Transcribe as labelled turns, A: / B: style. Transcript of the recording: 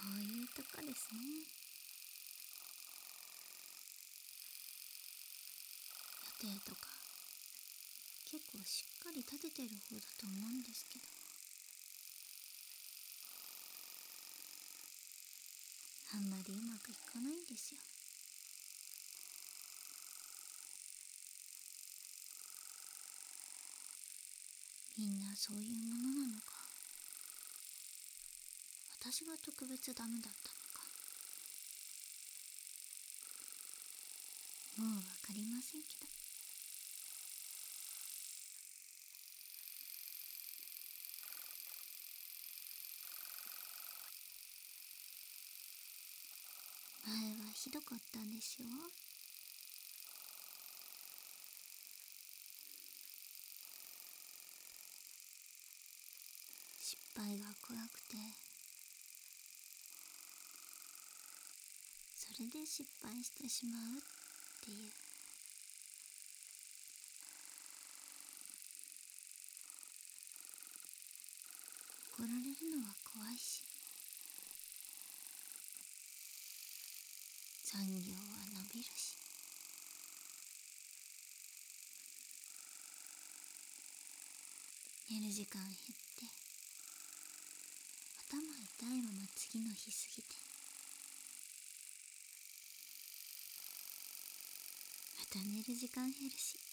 A: ういうとこですね。予定とか結構しっかり立ててる方だと思うんですけど、あんまりうまくいかないんですよ。みんなそういうものなのか、私が特別ダメだったのか、もうわかりませんけど。前はひどかったんですよ。失敗が怖くて、それで失敗してしまうっていう。怒られるのは怖いし、残業は伸びるし、寝る時間減って頭痛いまま次の日過ぎて、また寝る時間減るし、